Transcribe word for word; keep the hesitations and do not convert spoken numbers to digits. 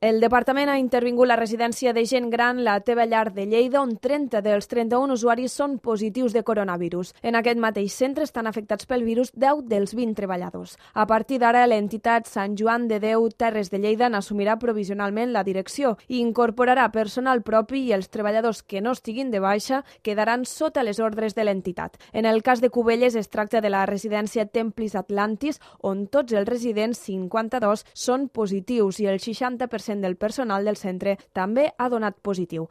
El departament ha intervingut la residència de gent gran La Teva Llar de Lleida, on trenta dels trenta-un usuaris són positius de coronavirus. En aquest mateix centre estan afectats pel virus deu dels vint treballadors. A partir d'ara, l'entitat Sant Joan de Déu Terres de Lleida n'assumirà provisionalment la direcció i incorporarà personal propi i els treballadors que no estiguin de baixa quedaran sota les ordres de l'entitat. En el cas de Cubelles es tracta de la residència Templis Atlantis, on tots els residents, cinquanta-dos, són positius i el seixanta per cent del personal del centre també ha donat positiu.